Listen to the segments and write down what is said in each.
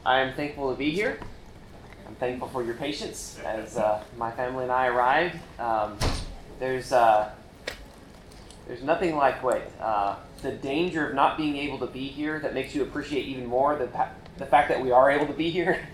I am thankful to be here. I'm thankful for your patience as my family and I arrived. There's nothing like the danger of not being able to be here that makes you appreciate even more the fact that we are able to be here.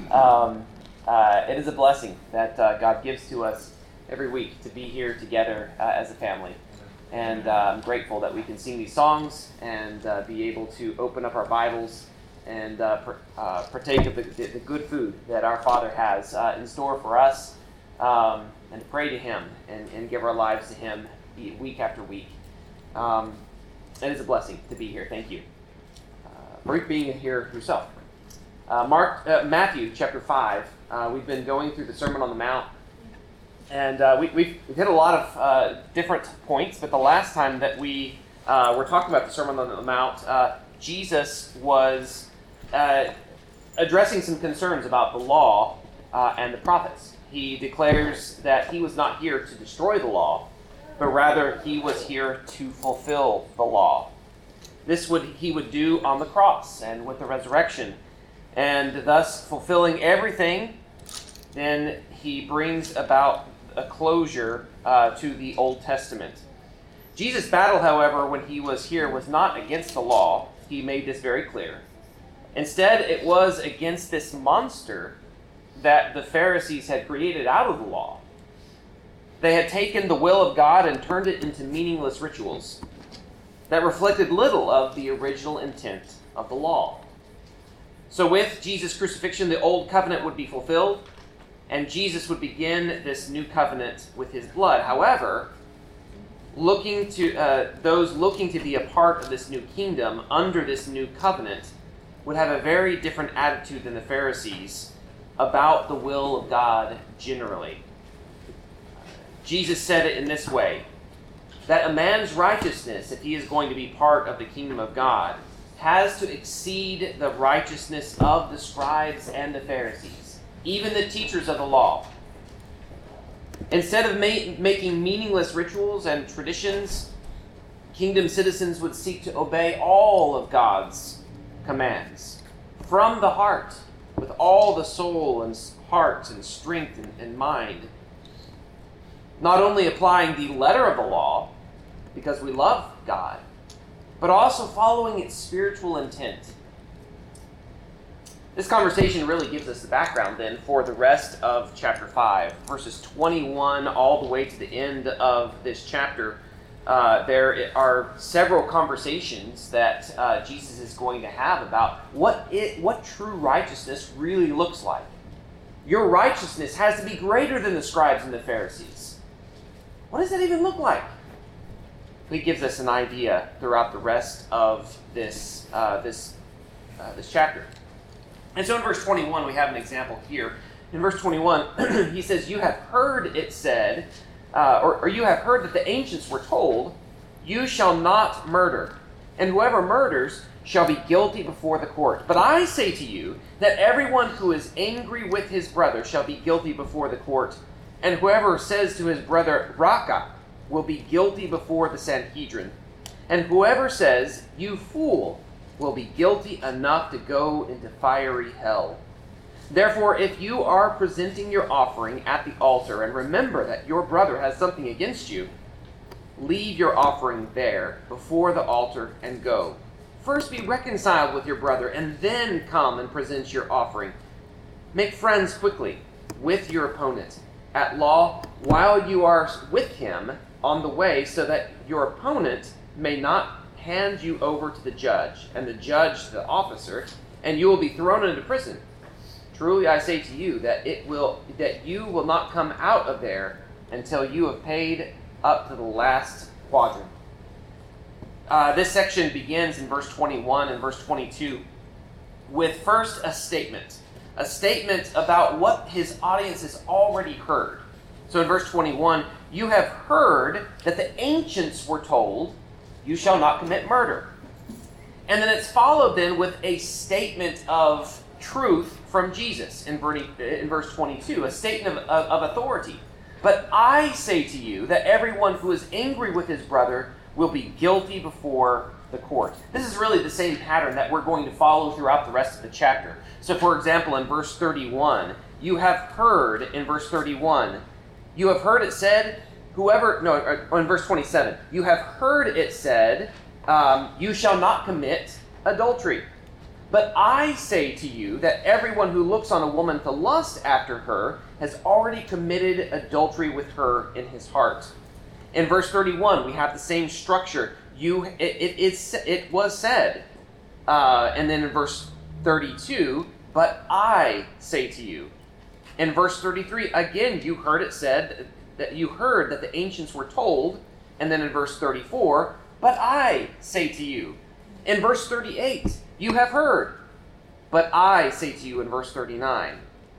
It is a blessing that God gives to us every week to be here together as a family. And I'm grateful that we can sing these songs and be able to open up our Bibles and partake of the good food that our Father has in store for us, and pray to Him and give our lives to Him week after week. It is a blessing to be here. Thank you for being here yourself. Matthew chapter 5. We've been going through the Sermon on the Mount, and we've hit a lot of different points. But the last time that we were talking about the Sermon on the Mount, Jesus was addressing some concerns about the law and the prophets. He declares that he was not here to destroy the law, but rather he was here to fulfill the law. He would do on the cross and with the resurrection, and thus fulfilling everything. Then he brings about a closure to the Old Testament. Jesus' battle, however, when he was here, was not against the law. He made this very clear. Instead, it was against this monster that the Pharisees had created out of the law. They had taken the will of God and turned it into meaningless rituals that reflected little of the original intent of the law. So with Jesus' crucifixion, the old covenant would be fulfilled, and Jesus would begin this new covenant with his blood. However, those looking to be a part of this new kingdom under this new covenant would have a very different attitude than the Pharisees about the will of God generally. Jesus said it in this way, that a man's righteousness, if he is going to be part of the kingdom of God, has to exceed the righteousness of the scribes and the Pharisees, even the teachers of the law. Instead of making meaningless rituals and traditions, kingdom citizens would seek to obey all of God's commands from the heart, with all the soul and heart and strength and mind. Not only applying the letter of the law, because we love God, but also following its spiritual intent. This conversation really gives us the background then for the rest of chapter 5, verses 21 all the way to the end of this chapter. There are several conversations that Jesus is going to have about what true righteousness really looks like. Your righteousness has to be greater than the scribes and the Pharisees. What does that even look like? He gives us an idea throughout the rest of this chapter. And so in verse 21, we have an example here. In verse 21, he says, "You have heard it said," or you have heard that the ancients were told, "You shall not murder, and whoever murders shall be guilty before the court. But I say to you that everyone who is angry with his brother shall be guilty before the court, and whoever says to his brother, 'Raka,' will be guilty before the Sanhedrin. And whoever says, 'You fool,' will be guilty enough to go into fiery hell. Therefore, if you are presenting your offering at the altar and remember that your brother has something against you, leave your offering there before the altar and go. First be reconciled with your brother and then come and present your offering. Make friends quickly with your opponent at law while you are with him on the way, so that your opponent may not hand you over to the judge, and the judge to the officer, and you will be thrown into prison. Truly I say to you that you will not come out of there until you have paid up to the last quadrant." This section begins in verse 21 and verse 22 with first a statement about what his audience has already heard. So in verse 21, "You have heard that the ancients were told, 'You shall not commit murder.'" And then it's followed then with a statement of truth from Jesus in verse 22, a statement of authority. "But I say to you that everyone who is angry with his brother will be guilty before the court. This is really the same pattern that we're going to follow throughout the rest of the chapter. So, for example, in verse 31, you have heard, in verse 31, you have heard it said, in verse 27, you have heard it said, you shall not commit adultery. But I say to you that everyone who looks on a woman to lust after her has already committed adultery with her in his heart. In verse 31, we have the same structure. It was said. And then in verse 32, but I say to you. In verse 33, again, you heard it said that you heard that the ancients were told. And then in verse 34, but I say to you. In verse 38, you have heard, but I say to you in verse 39.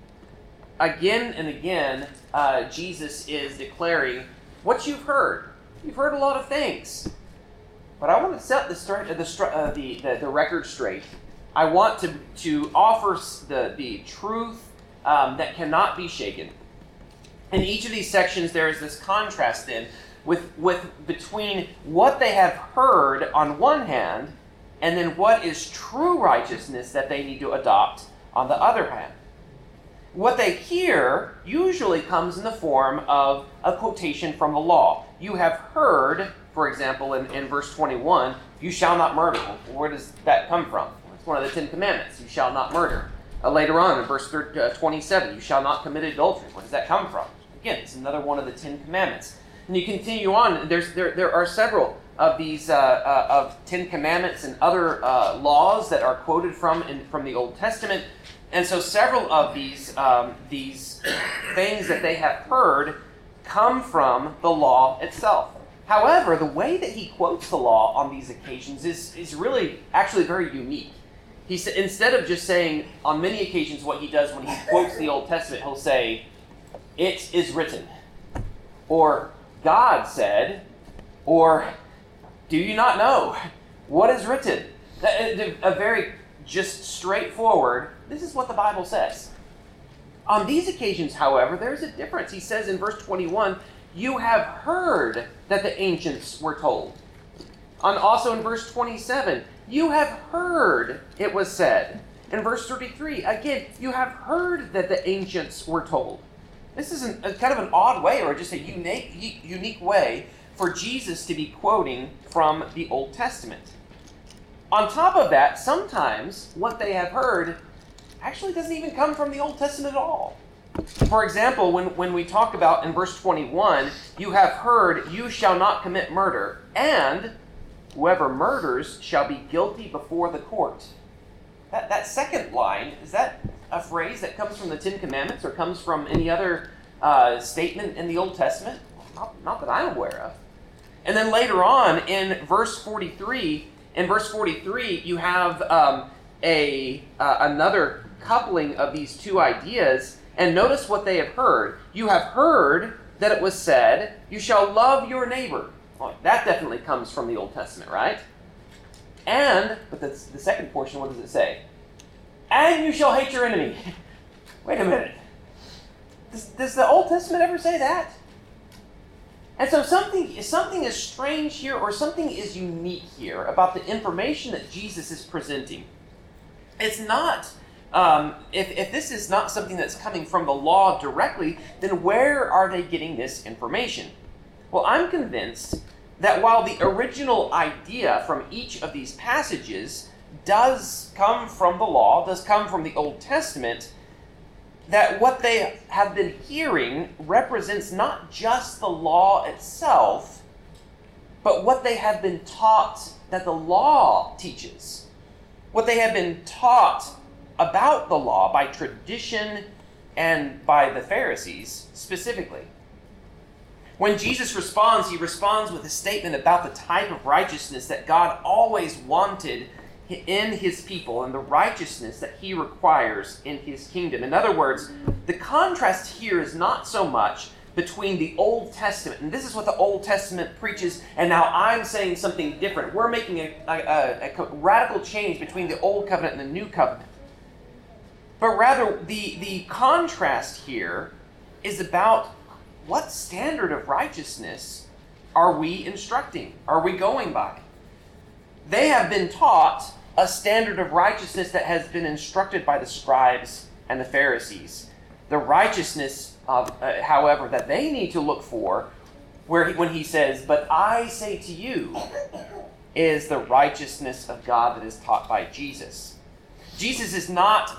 Again and again, Jesus is declaring what you've heard. You've heard a lot of things. But I want to set the record straight. I want to offer the truth that cannot be shaken. In each of these sections, there is this contrast then between what they have heard on one hand and then what is true righteousness that they need to adopt on the other hand. What they hear usually comes in the form of a quotation from the law. You have heard, for example, in verse 21, you shall not murder. Well, where does that come from? It's one of the 10 Commandments. You shall not murder. Later on in verse 27, you shall not commit adultery. Where does that come from? Again, it's another one of the 10 Commandments. And you continue on. There are several of these of 10 Commandments and other laws that are quoted from the Old Testament. And so several of these things that they have heard come from the law itself. However, the way that he quotes the law on these occasions is really actually very unique. He said, instead of just saying on many occasions what he does when he quotes the Old Testament, he'll say, "It is written," or "God said," or "Do you not know what is written?" A very just straightforward, this is what the Bible says. On these occasions, however, there's a difference. He says in verse 21, you have heard that the ancients were told. Also in verse 27, you have heard it was said. In verse 33, again, you have heard that the ancients were told. This is kind of an odd way, or just a unique way for Jesus to be quoting from the Old Testament. On top of that, sometimes what they have heard actually doesn't even come from the Old Testament at all. For example, when we talk about in verse 21, you have heard, you shall not commit murder, and whoever murders shall be guilty before the court. That second line, is that a phrase that comes from the 10 Commandments or comes from any other statement in the Old Testament? Not that I'm aware of. And then later on in verse 43, you have another coupling of these two ideas, and notice what they have heard. You have heard that it was said, you shall love your neighbor. Well, that definitely comes from the Old Testament, right? But the second portion, what does it say? And you shall hate your enemy. Wait a minute. Does the Old Testament ever say that? And so something is strange here, or something is unique here about the information that Jesus is presenting. It's not, if this is not something that's coming from the law directly, then where are they getting this information? Well, I'm convinced that while the original idea from each of these passages does come from the law, does come from the Old Testament, that what they have been hearing represents not just the law itself, but what they have been taught that the law teaches. What they have been taught about the law by tradition and by the Pharisees specifically. When Jesus responds, he responds with a statement about the type of righteousness that God always wanted in his people and the righteousness that he requires in his kingdom. In other words, the contrast here is not so much between the Old Testament, and this is what the Old Testament preaches, and now I'm saying something different. We're making a radical change between the Old Covenant and the New Covenant. But rather, the contrast here is about what standard of righteousness are we instructing? Are we going by? They have been taught a standard of righteousness that has been instructed by the scribes and the Pharisees. The righteousness, however, that they need to look for, when he says, "But I say to you," is the righteousness of God that is taught by Jesus. Jesus is not.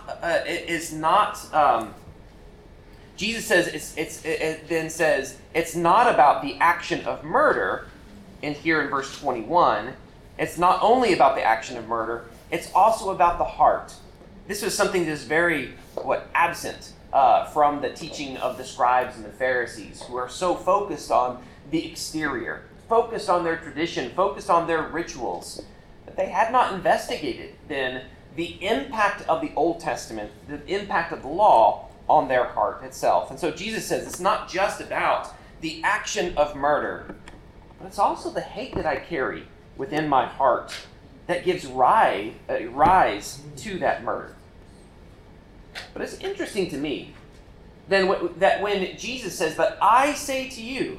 Jesus says it then says it's not about the action of murder. And here in verse 21, it's not only about the action of murder; it's also about the heart. This was something that is very absent from the teaching of the scribes and the Pharisees, who are so focused on the exterior, focused on their tradition, focused on their rituals, that they had not investigated then the impact of the Old Testament, the impact of the law on their heart itself. And so Jesus says it's not just about the action of murder, but it's also the hate that I carry within my heart that gives rise to that murder. But it's interesting to me that when Jesus says, "But I say to you,"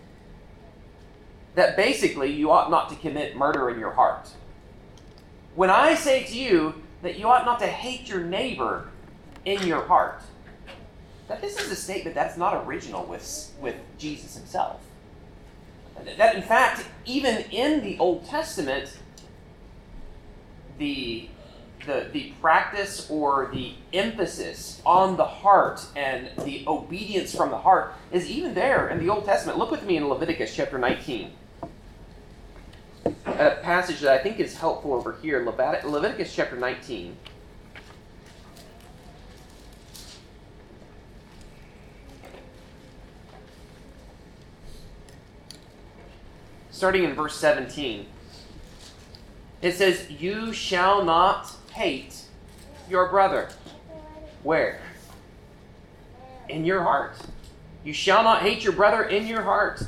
that basically you ought not to commit murder in your heart. When I say to you that you ought not to hate your neighbor in your heart, that this is a statement that's not original with Jesus himself. That in fact, even in the Old Testament, the practice or the emphasis on the heart and the obedience from the heart is even there in the Old Testament. Look with me in Leviticus chapter 19. A passage that I think is helpful over here in Leviticus chapter 19. Starting in verse 17. It says, "You shall not hate your brother." Where? In your heart. You shall not hate your brother in your heart.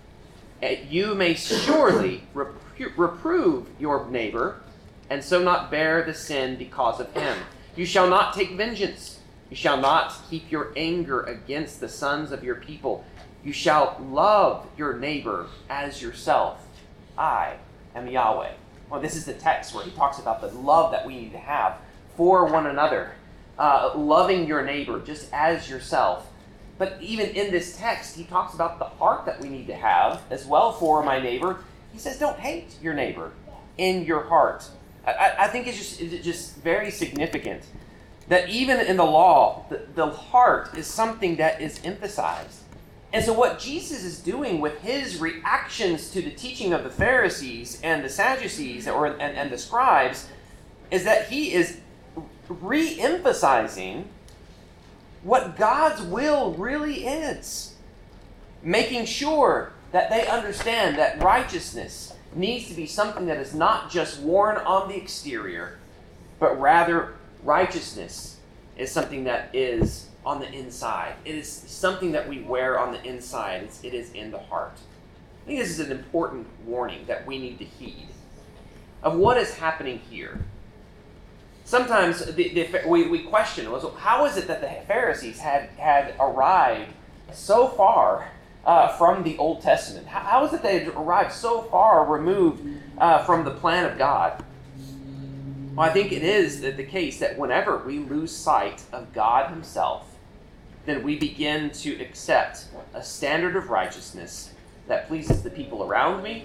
You may surely reprove your neighbor, and so not bear the sin because of him. You shall not take vengeance. You shall not keep your anger against the sons of your people. You shall love your neighbor as yourself. I am Yahweh. Well, this is the text where he talks about the love that we need to have for one another. Loving your neighbor just as yourself. But even in this text, he talks about the heart that we need to have as well for my neighbor. He says, don't hate your neighbor in your heart. I think it's just very significant that even in the law, the heart is something that is emphasized. And so what Jesus is doing with his reactions to the teaching of the Pharisees and the Sadducees and the scribes is that he is re-emphasizing what God's will really is. Making sure that they understand that righteousness needs to be something that is not just worn on the exterior, but rather righteousness is something that is on the inside. It is something that we wear on the inside. It is in the heart. I think this is an important warning that we need to heed of what is happening here. Sometimes we question, how is it that the Pharisees had arrived so far from the Old Testament? How is it they had arrived so far removed from the plan of God? Well, I think it is the case that whenever we lose sight of God himself, then we begin to accept a standard of righteousness that pleases the people around me,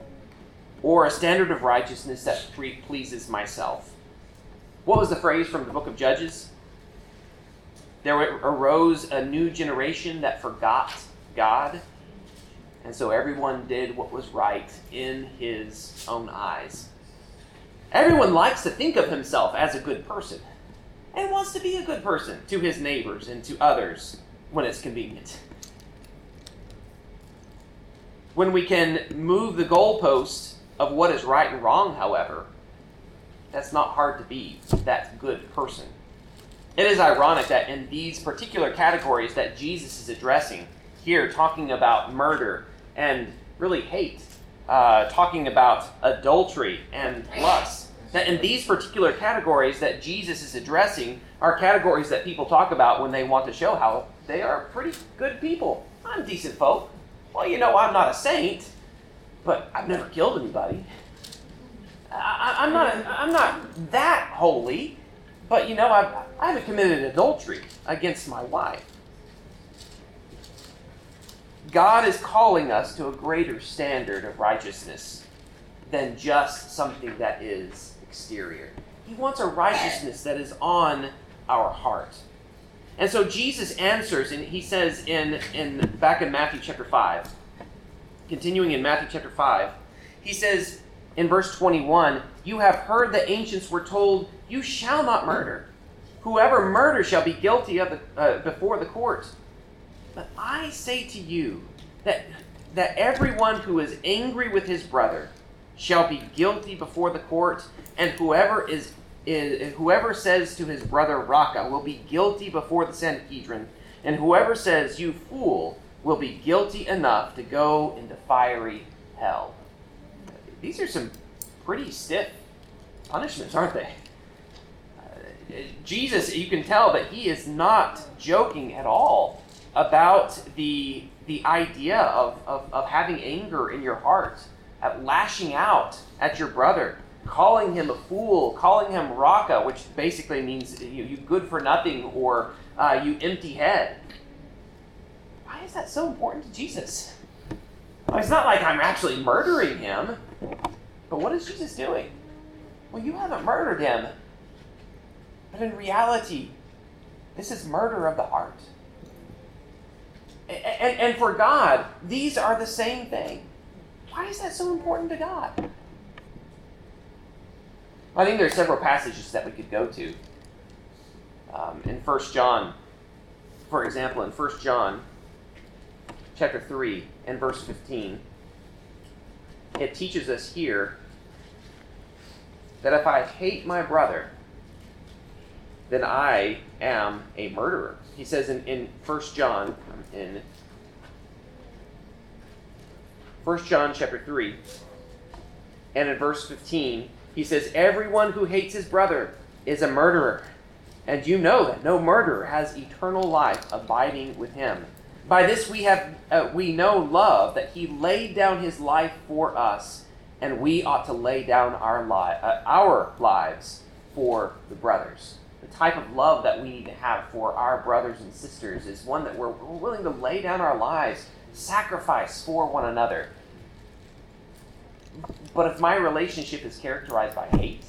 or a standard of righteousness that pleases myself. What was the phrase from the book of Judges? There arose a new generation that forgot God, and so everyone did what was right in his own eyes. Everyone likes to think of himself as a good person and wants to be a good person to his neighbors and to others when it's convenient. When we can move the goalposts of what is right and wrong, however, that's not hard to be that good person. It is ironic that in these particular categories that Jesus is addressing here, talking about murder and really hate, talking about adultery and lust, that in these particular categories that Jesus is addressing are categories that people talk about when they want to show how they are pretty good people. I'm decent folk. Well, I'm not a saint, but I've never killed anybody. I'm not that holy, but I haven't committed adultery against my wife. God is calling us to a greater standard of righteousness than just something that is exterior. He wants a righteousness that is on our heart. And so Jesus answers, and he says back in Matthew chapter 5, continuing in Matthew chapter 5, he says in verse 21, "You have heard the ancients were told, 'You shall not murder. Whoever murders shall be guilty of before the court.' But I say to you that everyone who is angry with his brother shall be guilty before the court, and whoever says to his brother Raka will be guilty before the Sanhedrin, and whoever says you fool will be guilty enough to go into fiery hell." These are some pretty stiff punishments, aren't they? Jesus, you can tell that he is not joking at all about the idea of having anger in your heart, at lashing out at your brother, calling him a fool, calling him Raka, which basically means you good for nothing, or you empty head. Why is that so important to Jesus? Well, it's not like I'm actually murdering him, but what is Jesus doing? Well, you haven't murdered him, but in reality, this is murder of the heart. And for God, these are the same thing. Why is that so important to God? I think there are several passages that we could go to. In 1 John, for example, in 1 John chapter 3 and verse 15, it teaches us here that if I hate my brother, then I am a murderer. He says in 1 John, in 1 John chapter 3, and in verse 15, he says, "Everyone who hates his brother is a murderer, and you know that no murderer has eternal life abiding with him. By this we know love, that he laid down his life for us, and we ought to lay down our lives for the brothers." The type of love that we need to have for our brothers and sisters is one that we're willing to lay down our lives, sacrifice for one another. But if my relationship is characterized by hate,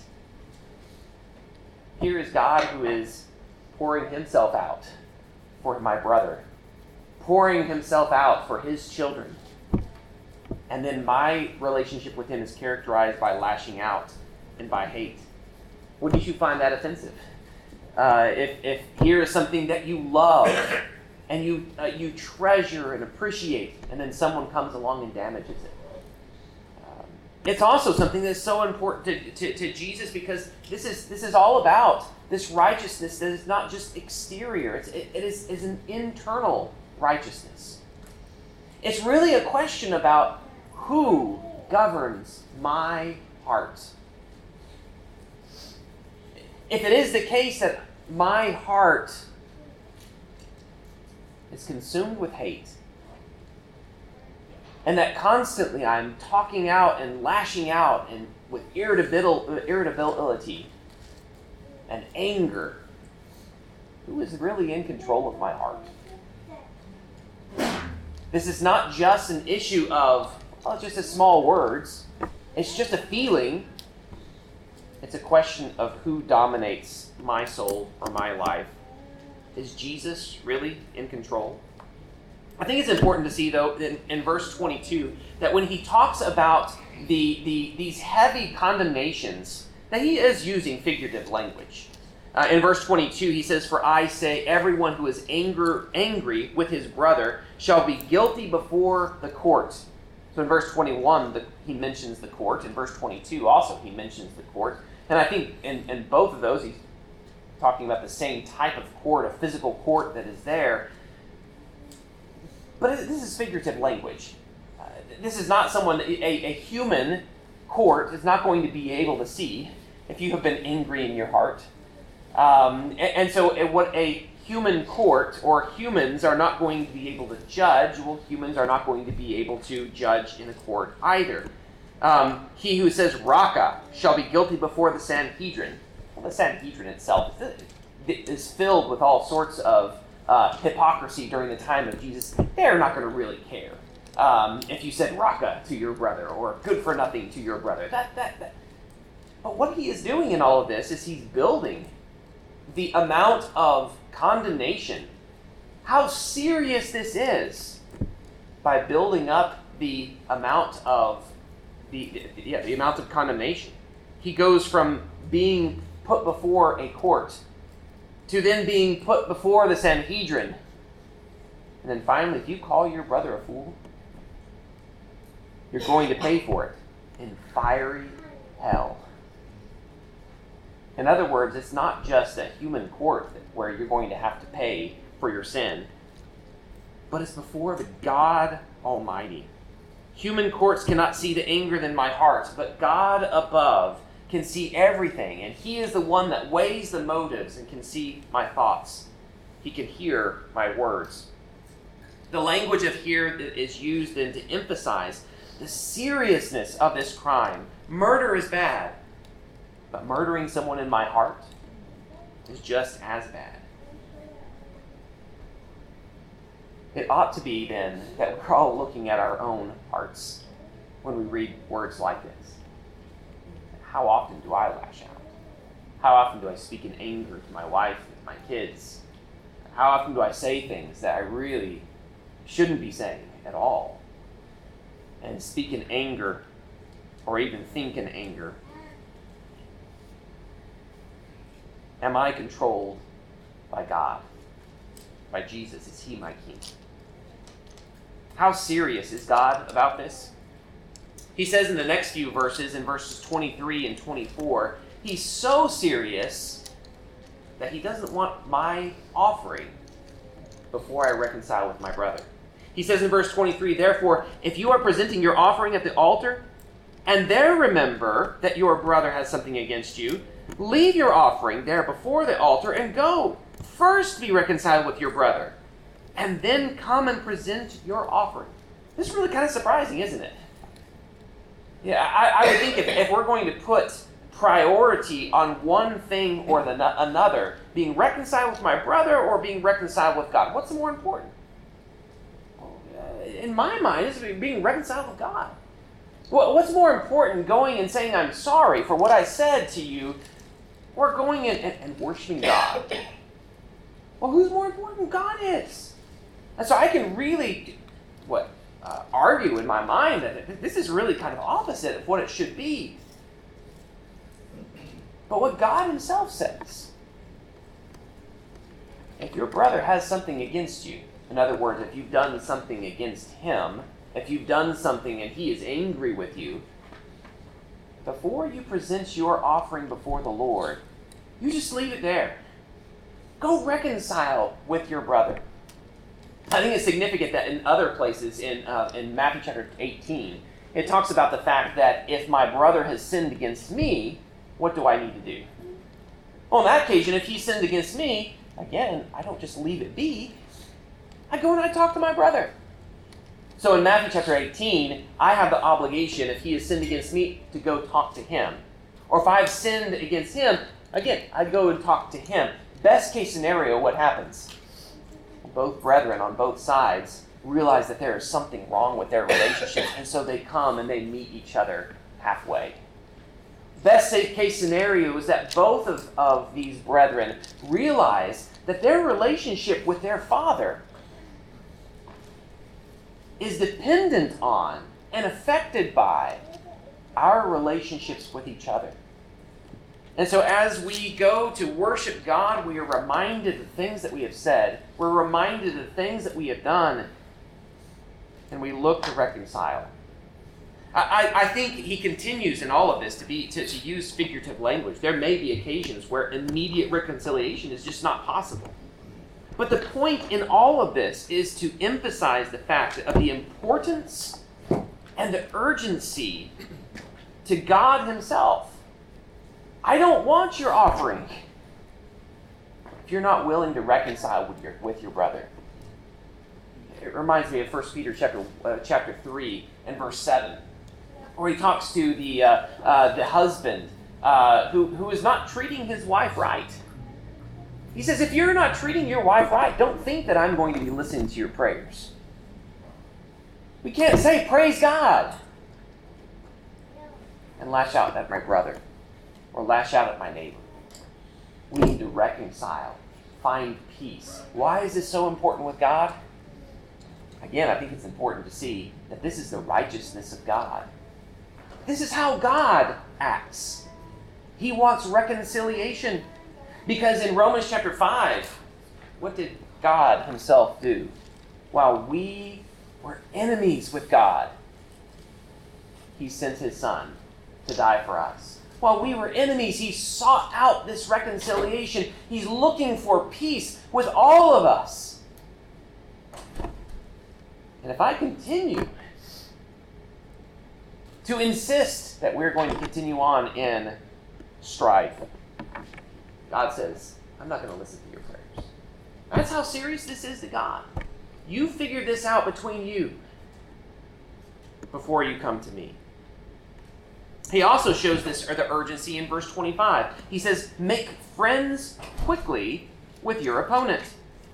here is God who is pouring himself out for my brother, pouring himself out for his children. And then my relationship with him is characterized by lashing out and by hate. Wouldn't you find that offensive? If here is something that you love and you treasure and appreciate, and then someone comes along and damages it. It's also something that's so important to Jesus, because this is all about this righteousness that is not just exterior. It is an internal righteousness. It's really a question about who governs my heart. If it is the case that my heart is consumed with hate, and that constantly I'm talking out and lashing out and with irritability and anger, who is really in control of my heart? This is not just an issue of, just a small words. It's just a feeling. It's a question of who dominates my soul or my life. Is Jesus really in control? I think it's important to see, though, in verse 22, that when he talks about these heavy condemnations, that he is using figurative language. In verse 22, he says, "For I say, everyone who is angry with his brother shall be guilty before the court." So in verse 21, he mentions the court. In verse 22, also, he mentions the court. And I think in both of those, he's talking about the same type of court, a physical court that is there. But this is figurative language. This is not someone, a human court is not going to be able to see if you have been angry in your heart. And so what a human court, or humans are not going to be able to judge, well, humans are not going to be able to judge in a court either. He who says Raka shall be guilty before the Sanhedrin. Well, the Sanhedrin itself is filled with all sorts of hypocrisy during the time of Jesus. They're not going to really care if you said Raka to your brother or good for nothing to your brother. But what he is doing in all of this is he's building the amount of condemnation, how serious this is, by building up the amount of the amount of condemnation. He goes from being put before a court to then being put before the Sanhedrin. And then finally, if you call your brother a fool, you're going to pay for it in fiery hell. In other words, it's not just a human court where you're going to have to pay for your sin, but it's before the God Almighty. Human courts cannot see the anger in my heart, but God above can see everything, and He is the one that weighs the motives and can see my thoughts. He can hear my words. The language of here is used then to emphasize the seriousness of this crime. Murder is bad, but murdering someone in my heart is just as bad. It ought to be then that we're all looking at our own hearts when we read words like this. How often do I lash out? How often do I speak in anger to my wife and my kids? How often do I say things that I really shouldn't be saying at all? And speak in anger, or even think in anger. Am I controlled by God? By Jesus? Is He my King? How serious is God about this? He says in the next few verses, in verses 23 and 24, He's so serious that He doesn't want my offering before I reconcile with my brother. He says in verse 23, therefore, if you are presenting your offering at the altar, and there remember that your brother has something against you, leave your offering there before the altar and go. First be reconciled with your brother, and then come and present your offering. This is really kind of surprising, isn't it? Yeah, I would think if we're going to put priority on one thing or another, being reconciled with my brother or being reconciled with God, what's more important? In my mind, it's being reconciled with God. What's more important, going and saying I'm sorry for what I said to you, or going and worshiping God? Well, who's more important? God is. And so I can really argue in my mind that this is really kind of opposite of what it should be. But what God Himself says, if your brother has something against you, in other words, if you've done something against him, if you've done something and he is angry with you, before you present your offering before the Lord, you just leave it there. Go reconcile with your brother. I think it's significant that in other places, in Matthew chapter 18, it talks about the fact that if my brother has sinned against me, what do I need to do? Well, on that occasion, if he sinned against me, again, I don't just leave it be. I go and I talk to my brother. So in Matthew chapter 18, I have the obligation, if he has sinned against me, to go talk to him. Or if I've sinned against him, again, I go and talk to him. Best case scenario, what happens? Both brethren on both sides realize that there is something wrong with their relationship, and so they come and they meet each other halfway. Best case scenario is that both of these brethren realize that their relationship with their Father is dependent on and affected by our relationships with each other. And so as we go to worship God, we are reminded of the things that we have said. We're reminded of the things that we have done. And we look to reconcile. I think he continues in all of this to use figurative language. There may be occasions where immediate reconciliation is just not possible. But the point in all of this is to emphasize the fact of the importance and the urgency to God Himself. I don't want your offering if you're not willing to reconcile with your brother. It reminds me of 1 Peter chapter 3 and verse 7. Or he talks to the husband who is not treating his wife right. He says, if you're not treating your wife right, don't think that I'm going to be listening to your prayers. We can't say, praise God, and lash out at my brother or lash out at my neighbor. We need to reconcile, find peace. Why is this so important with God? Again, I think it's important to see that this is the righteousness of God. This is how God acts. He wants reconciliation. Because in Romans chapter 5, what did God himself do? While we were enemies with God, he sent his son to die for us. While we were enemies, he sought out this reconciliation. He's looking for peace with all of us. And if I continue to insist that we're going to continue on in strife, God says, I'm not going to listen to your prayers. That's how serious this is to God. You figure this out between you before you come to me. He also shows this, or the urgency in verse 25. He says, make friends quickly with your opponent.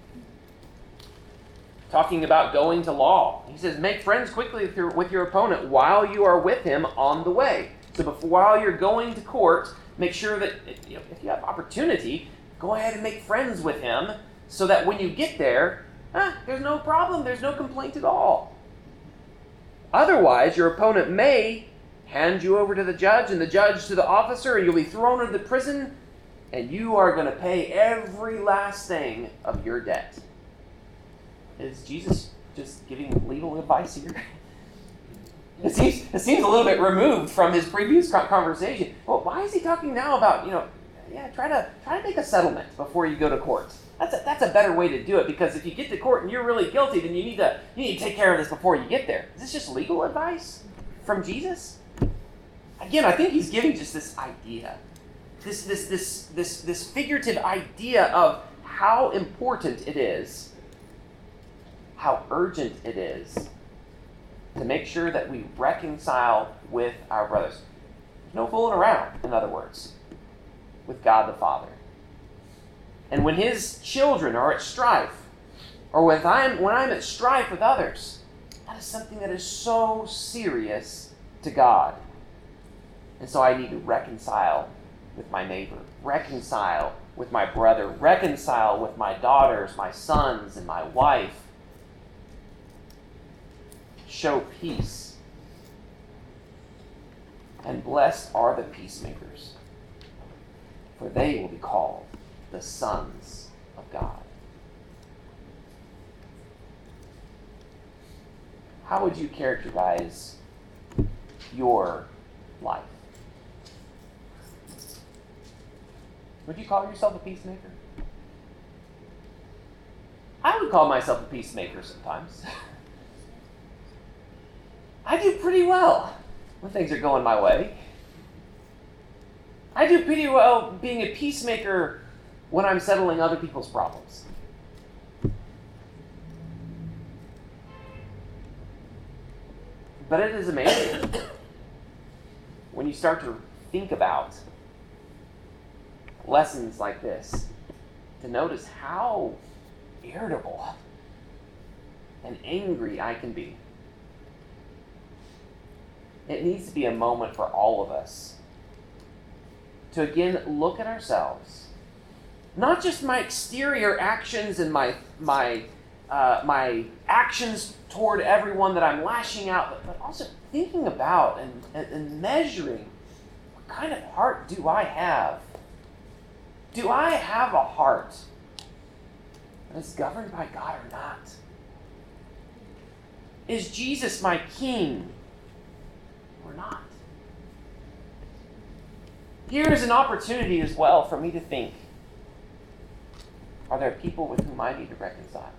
Talking about going to law. He says, make friends quickly with your opponent while you are with him on the way. So while you're going to court, make sure that if you have opportunity, go ahead and make friends with him so that when you get there, there's no problem, there's no complaint at all. Otherwise, your opponent may hand you over to the judge and the judge to the officer, and you'll be thrown into prison, and you are going to pay every last thing of your debt. Is Jesus just giving legal advice here? It seems a little bit removed from his previous conversation. Well, why is he talking now about, try to make a settlement before you go to court? That's a better way to do it, because if you get to court and you're really guilty, then you need to take care of this before you get there. Is this just legal advice from Jesus? Again, I think he's giving just this idea, this figurative idea of how important it is, how urgent it is to make sure that we reconcile with our brothers. There's no fooling around, in other words, with God the Father. And when his children are at strife, or when I'm at strife with others, that is something that is so serious to God. And so I need to reconcile with my neighbor, reconcile with my brother, reconcile with my daughters, my sons, and my wife. Show peace. And blessed are the peacemakers, for they will be called the sons of God. How would you characterize your life? Would you call yourself a peacemaker? I would call myself a peacemaker sometimes. I do pretty well when things are going my way. I do pretty well being a peacemaker when I'm settling other people's problems. But it is amazing when you start to think about lessons like this, to notice how irritable and angry I can be. It needs to be a moment for all of us to again look at ourselves. Not just my exterior actions and my actions toward everyone that I'm lashing out, but also thinking about and measuring, what kind of heart do I have? Do I have a heart that is governed by God or not? Is Jesus my King or not? Here is an opportunity as well for me to think, are there people with whom I need to reconcile?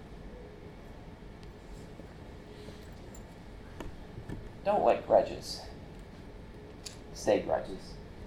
Don't let grudges stay grudges.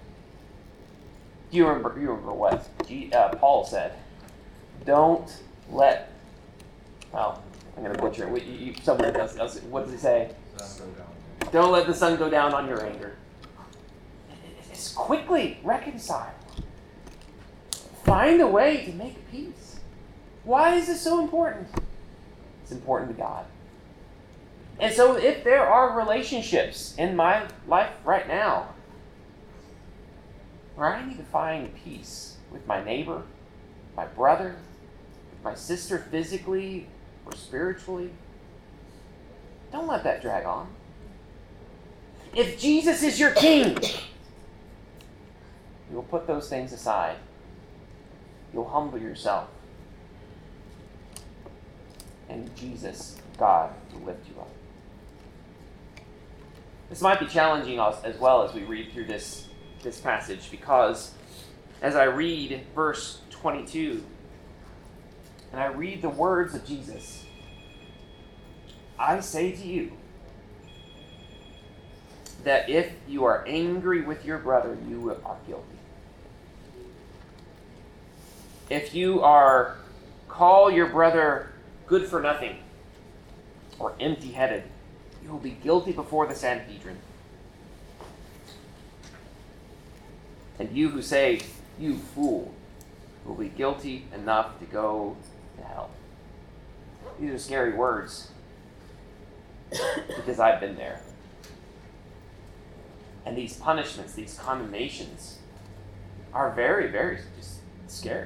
Do you remember what Paul said? Don't let, well, I'm going to butcher it. Somewhere else, what does he say? Don't let the sun go down on your anger. It's quickly reconcile. Find a way to make peace. Why is this so important? It's important to God. And so if there are relationships in my life right now where I need to find peace with my neighbor, my brother, with my sister physically or spiritually, don't let that drag on. If Jesus is your king, you'll put those things aside. You'll humble yourself. And Jesus, God, will lift you up. This might be challenging as well as we read through this passage, because as I read verse 22, and I read the words of Jesus, I say to you that if you are angry with your brother, you are guilty. If you call your brother good for nothing or empty-headed, you will be guilty before the Sanhedrin. And you who say, you fool, will be guilty enough to go to hell. These are scary words because I've been there. And these punishments, these condemnations are very, very just scary.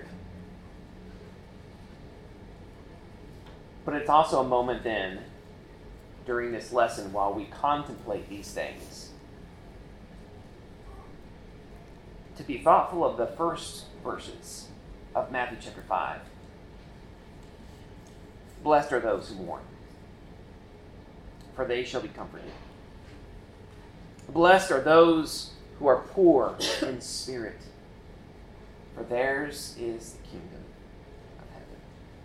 But it's also a moment then, during this lesson, while we contemplate these things, to be thoughtful of the first verses of Matthew chapter 5. Blessed are those who mourn, for they shall be comforted. Blessed are those who are poor in spirit, for theirs is the kingdom of heaven.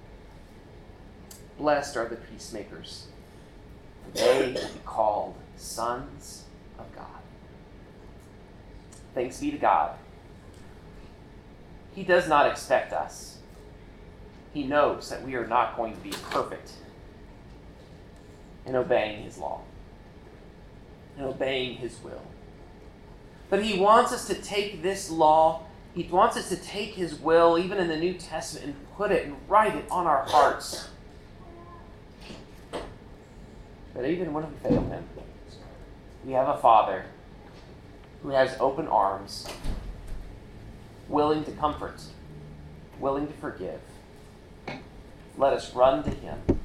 Blessed are the peacemakers, for they will be called sons of God. Thanks be to God. He does not expect us. He knows that we are not going to be perfect in obeying His law, in obeying His will. But He wants us to take this law, He wants us to take His will, even in the New Testament, and put it and write it on our hearts. But even when we fail Him, we have a Father who has open arms, willing to comfort, willing to forgive. Let us run to Him